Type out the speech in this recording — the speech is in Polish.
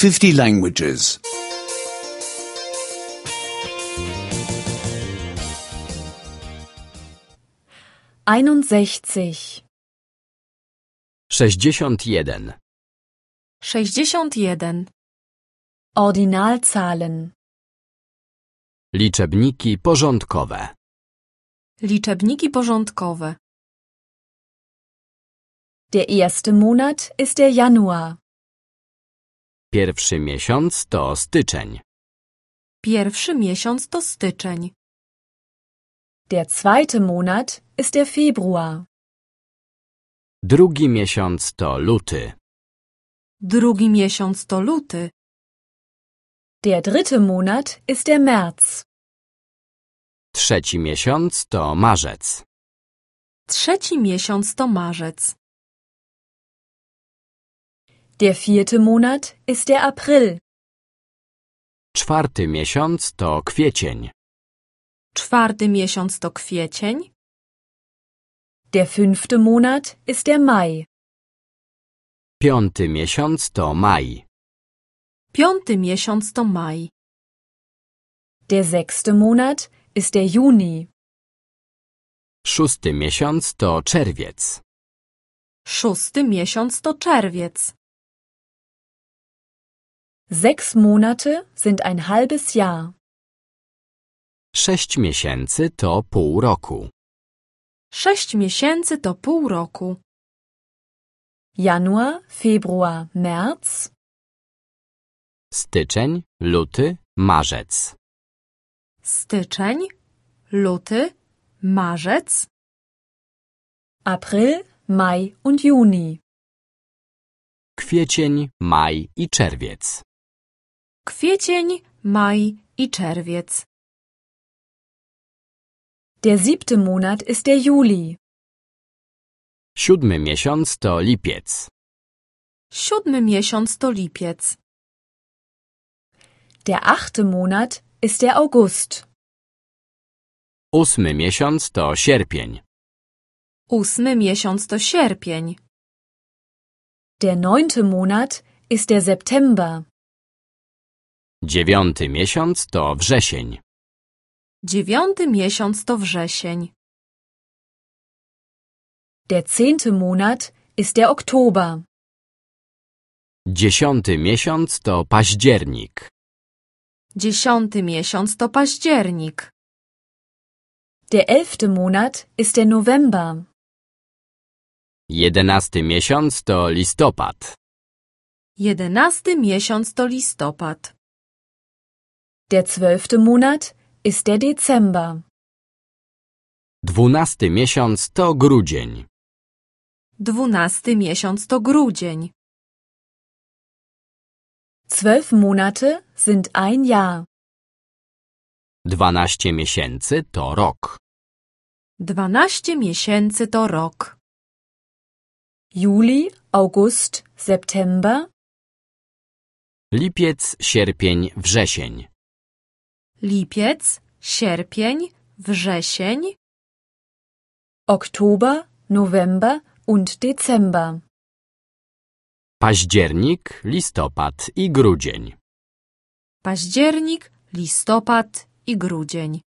50 languages. 61. 61. 61. Ordinalzahlen. Liczebniki porządkowe. Liczebniki porządkowe. Der erste Monat ist der Januar. Pierwszy miesiąc to styczeń. Pierwszy miesiąc to styczeń. Der zweite Monat ist der Februar. Drugi miesiąc to luty. Drugi miesiąc to luty. Der dritte Monat ist der März. Trzeci miesiąc to marzec. Trzeci miesiąc to marzec. Der vierte Monat ist der April. Czwarty miesiąc to kwiecień. Czwarty miesiąc to kwiecień. Der fünfte Monat ist der Mai. Piąty miesiąc to maj. Piąty miesiąc to maj. Der sechste Monat ist der Juni. Szósty miesiąc to czerwiec. Szósty miesiąc to czerwiec. 6 Monate sind ein halbes Jahr. 6 miesięcy to pół roku. 6 miesięcy to pół roku. Januar, Februar, März. Styczeń, luty, marzec. Styczeń, luty, marzec. April, Mai und Juni. Kwiecień, maj i czerwiec. Kwiecień, maj i czerwiec. Der siebte Monat ist der Juli. Siódmy miesiąc to lipiec. Siódmy miesiąc to lipiec. Der achte Monat ist der August. Ósmy miesiąc to sierpień. Ósmy miesiąc to sierpień. Der neunte Monat ist der September. Dziewiąty miesiąc to wrzesień. Dziewiąty miesiąc to wrzesień. Der zehnte Monat ist der Oktober. Dziesiąty miesiąc to październik. Dziesiąty miesiąc to październik. Der elfte Monat ist der November. Jedenasty miesiąc to listopad. Jedenasty miesiąc to listopad. Der zwölfte Monat ist der Dezember. Dwunasty miesiąc to grudzień. Dwunasty miesiąc to grudzień. 12 Monate sind ein Jahr. 12 miesięcy to rok. 12 miesięcy to rok. Juli, August, September. Lipiec, sierpień, wrzesień. Lipiec, sierpień, wrzesień. Oktober, November und Dezember. Październik, listopad i grudzień. Październik, listopad i grudzień.